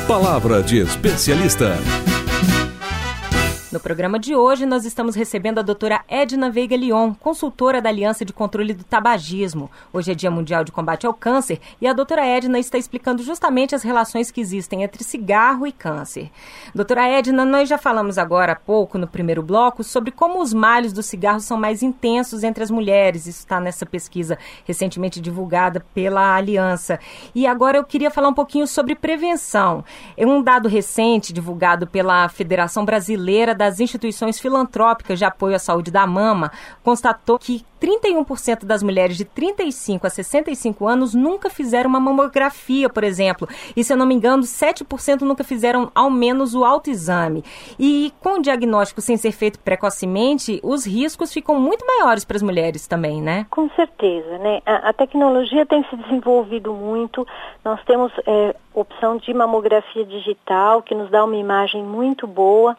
Palavra de especialista. No programa de hoje, nós estamos recebendo a doutora Edna Veiga Lyon, consultora da Aliança de Controle do Tabagismo. Hoje é Dia Mundial de Combate ao Câncer e a doutora Edna está explicando justamente as relações que existem entre cigarro e câncer. Doutora Edna, nós já falamos agora há pouco, no primeiro bloco, sobre como os males do cigarro são mais intensos entre as mulheres. Isso está nessa pesquisa recentemente divulgada pela Aliança. E agora eu queria falar um pouquinho sobre prevenção. Um dado recente divulgado pela Federação Brasileira das Instituições Filantrópicas de Apoio à Saúde da Mama constatou que 31% das mulheres de 35 a 65 anos nunca fizeram uma mamografia, por exemplo. E, se eu não me engano, 7% nunca fizeram ao menos o autoexame. E com o diagnóstico sem ser feito precocemente, os riscos ficam muito maiores para as mulheres também, né? Com certeza, né? A tecnologia tem se desenvolvido muito. Nós temos opção de mamografia digital, que nos dá uma imagem muito boa.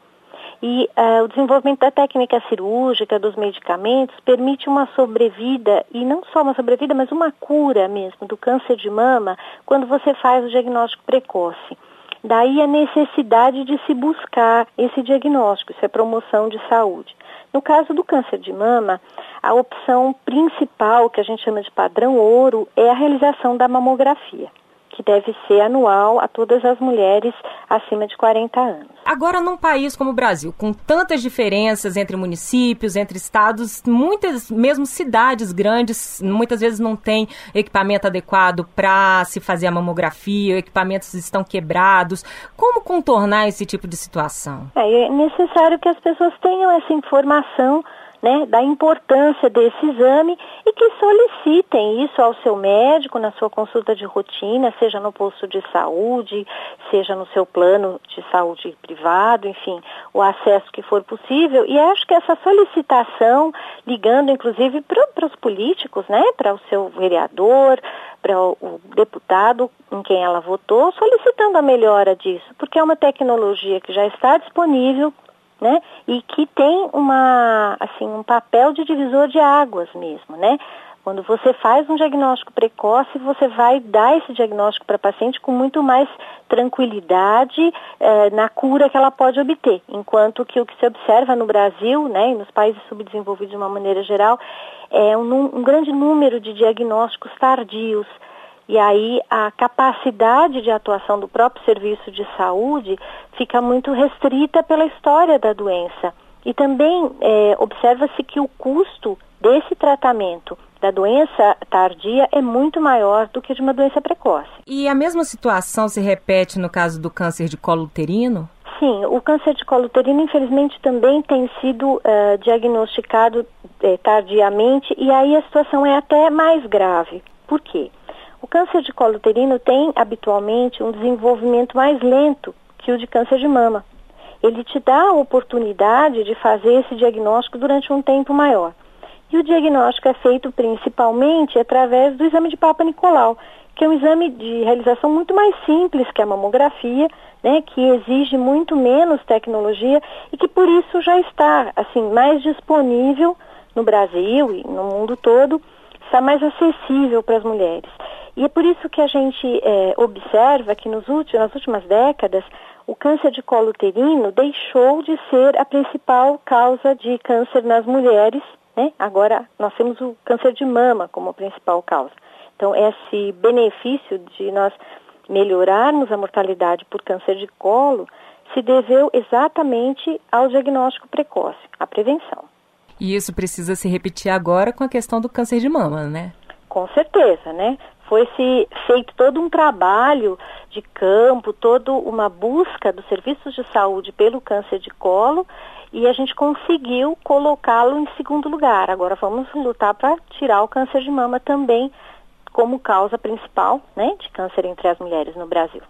E o desenvolvimento da técnica cirúrgica, dos medicamentos, permite uma sobrevida, e não só uma sobrevida, mas uma cura mesmo do câncer de mama quando você faz o diagnóstico precoce. Daí a necessidade de se buscar esse diagnóstico, isso é promoção de saúde. No caso do câncer de mama, a opção principal, que a gente chama de padrão ouro, é a realização da mamografia, que deve ser anual a todas as mulheres acima de 40 anos. Agora, num país como o Brasil, com tantas diferenças entre municípios, entre estados, muitas, mesmo cidades grandes, muitas vezes não tem equipamento adequado para se fazer a mamografia, equipamentos estão quebrados. Como contornar esse tipo de situação? É necessário que as pessoas tenham essa informação, né, da importância desse exame e que solicitem isso ao seu médico na sua consulta de rotina, seja no posto de saúde, seja no seu plano de saúde privado, enfim, o acesso que for possível. E acho que essa solicitação, ligando inclusive para os políticos, né, para o seu vereador, para o deputado em quem ela votou, solicitando a melhora disso, porque é uma tecnologia que já está disponível, né? E que tem um papel de divisor de águas mesmo, né? Quando você faz um diagnóstico precoce, você vai dar esse diagnóstico para a paciente com muito mais tranquilidade na cura que ela pode obter. Enquanto que o que se observa no Brasil, né, e nos países subdesenvolvidos de uma maneira geral, é um grande número de diagnósticos tardios. E aí a capacidade de atuação do próprio serviço de saúde fica muito restrita pela história da doença. E também observa-se que o custo desse tratamento da doença tardia é muito maior do que de uma doença precoce. E a mesma situação se repete no caso do câncer de colo uterino? Sim, o câncer de colo uterino, infelizmente, também tem sido diagnosticado tardiamente, e aí a situação é até mais grave. Por quê? O câncer de colo uterino tem, habitualmente, um desenvolvimento mais lento que o de câncer de mama. Ele te dá a oportunidade de fazer esse diagnóstico durante um tempo maior. E o diagnóstico é feito principalmente através do exame de Papa Nicolau, que é um exame de realização muito mais simples que a mamografia, né, que exige muito menos tecnologia e que por isso já está mais disponível no Brasil e no mundo todo, está mais acessível para as mulheres. E é por isso que a gente observa que nas últimas décadas o câncer de colo uterino deixou de ser a principal causa de câncer nas mulheres, né? Agora nós temos o câncer de mama como principal causa. Então esse benefício de nós melhorarmos a mortalidade por câncer de colo se deveu exatamente ao diagnóstico precoce, à prevenção. E isso precisa se repetir agora com a questão do câncer de mama, né? Com certeza, né? Foi-se feito todo um trabalho de campo, toda uma busca dos serviços de saúde pelo câncer de colo e a gente conseguiu colocá-lo em segundo lugar. Agora vamos lutar para tirar o câncer de mama também como causa principal, né, de câncer entre as mulheres no Brasil.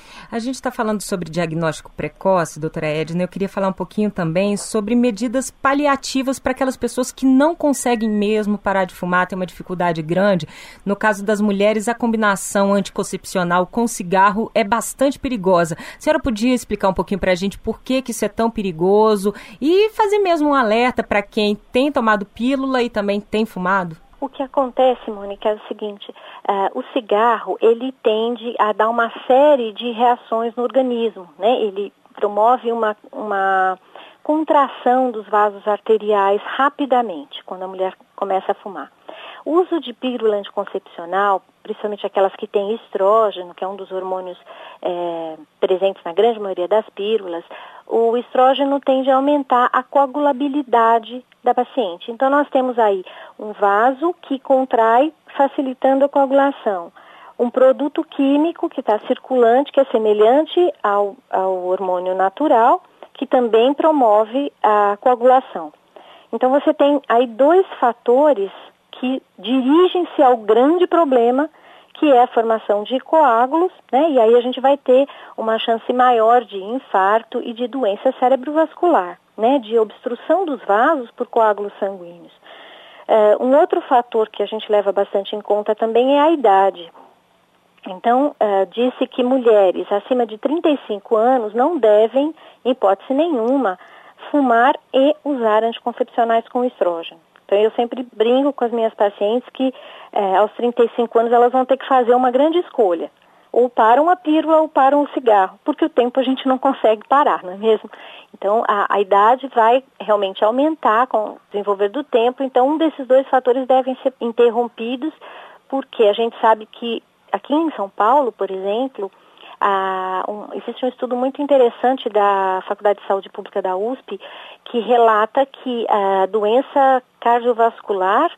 A gente está falando sobre diagnóstico precoce, doutora Edna. Eu queria falar um pouquinho também sobre medidas paliativas para aquelas pessoas que não conseguem mesmo parar de fumar, tem uma dificuldade grande. No caso das mulheres, a combinação anticoncepcional com cigarro é bastante perigosa. A senhora podia explicar um pouquinho para a gente por que isso é tão perigoso e fazer mesmo um alerta para quem tem tomado pílula e também tem fumado? O que acontece, Mônica, é o seguinte, o cigarro, ele tende a dar uma série de reações no organismo, né? Ele promove uma contração dos vasos arteriais rapidamente, quando a mulher começa a fumar. O uso de pílula anticoncepcional, principalmente aquelas que têm estrógeno, que é um dos hormônios presentes na grande maioria das pílulas, o estrógeno tende a aumentar a coagulabilidade da paciente. Então, nós temos aí um vaso que contrai, facilitando a coagulação. Um produto químico que está circulante, que é semelhante ao hormônio natural, que também promove a coagulação. Então, você tem aí 2 fatores que dirigem-se ao grande problema, que é a formação de coágulos, né? E aí a gente vai ter uma chance maior de infarto e de doença cerebrovascular, né? De obstrução dos vasos por coágulos sanguíneos. Um outro fator que a gente leva bastante em conta também é a idade. Então, disse que mulheres acima de 35 anos não devem, em hipótese nenhuma, fumar e usar anticoncepcionais com estrógeno. Então, eu sempre brinco com as minhas pacientes que aos 35 anos elas vão ter que fazer uma grande escolha. Ou param a pílula ou param o cigarro, porque o tempo a gente não consegue parar, não é mesmo? Então, a idade vai realmente aumentar com o desenvolver do tempo. Então, um desses 2 fatores devem ser interrompidos, porque a gente sabe que aqui em São Paulo, por exemplo, existe um estudo muito interessante da Faculdade de Saúde Pública da USP que relata que a doença cardiovascular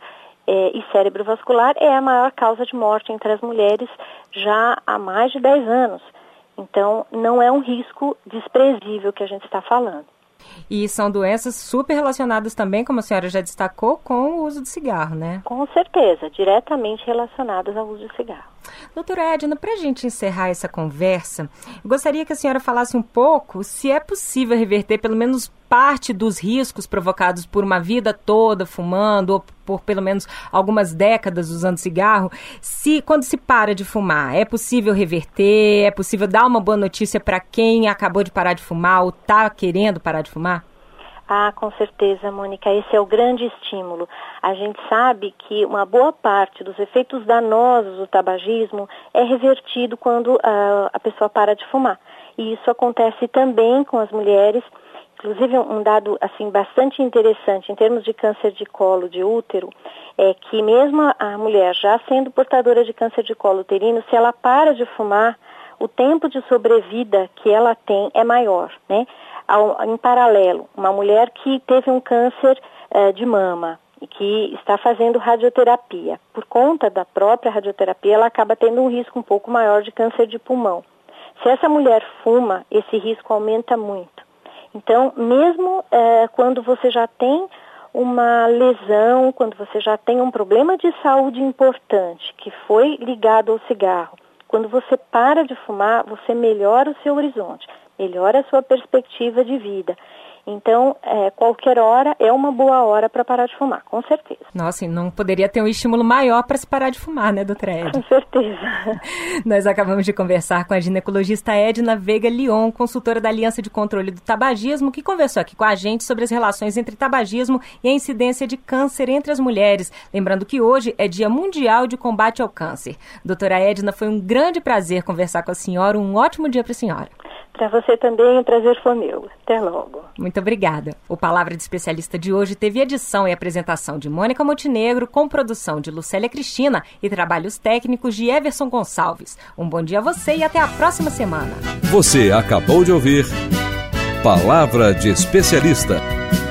e cerebrovascular é a maior causa de morte entre as mulheres já há mais de 10 anos. Então, não é um risco desprezível que a gente está falando. E são doenças super relacionadas também, como a senhora já destacou, com o uso do cigarro, né? Com certeza, diretamente relacionadas ao uso do cigarro. Doutora Edna, para a gente encerrar essa conversa, eu gostaria que a senhora falasse um pouco se é possível reverter pelo menos parte dos riscos provocados por uma vida toda fumando ou por pelo menos algumas décadas usando cigarro, quando se para de fumar, é possível reverter, é possível dar uma boa notícia para quem acabou de parar de fumar ou está querendo parar de fumar? Com certeza, Mônica, esse é o grande estímulo. A gente sabe que uma boa parte dos efeitos danosos do tabagismo é revertido quando a pessoa para de fumar. E isso acontece também com as mulheres. Inclusive, um dado assim, bastante interessante em termos de câncer de colo de útero é que mesmo a mulher já sendo portadora de câncer de colo uterino, se ela para de fumar, o tempo de sobrevida que ela tem é maior, né? Em paralelo, uma mulher que teve um câncer de mama e que está fazendo radioterapia. Por conta da própria radioterapia, ela acaba tendo um risco um pouco maior de câncer de pulmão. Se essa mulher fuma, esse risco aumenta muito. Então, mesmo quando você já tem uma lesão, quando você já tem um problema de saúde importante que foi ligado ao cigarro, quando você para de fumar, você melhora o seu horizonte, melhora a sua perspectiva de vida. Então, qualquer hora é uma boa hora para parar de fumar, com certeza. Nossa, e não poderia ter um estímulo maior para se parar de fumar, né, doutora Edna? Com certeza. Nós acabamos de conversar com a ginecologista Edna Veiga Lyon, consultora da Aliança de Controle do Tabagismo, que conversou aqui com a gente sobre as relações entre tabagismo e a incidência de câncer entre as mulheres. Lembrando que hoje é Dia Mundial de Combate ao Câncer. Doutora Edna, foi um grande prazer conversar com a senhora. Um ótimo dia para a senhora. Para você também, o prazer foi meu. Até logo. Muito obrigada. O Palavra de Especialista de hoje teve edição e apresentação de Mônica Montenegro, com produção de Lucélia Cristina e trabalhos técnicos de Everson Gonçalves. Um bom dia a você e até a próxima semana. Você acabou de ouvir Palavra de Especialista.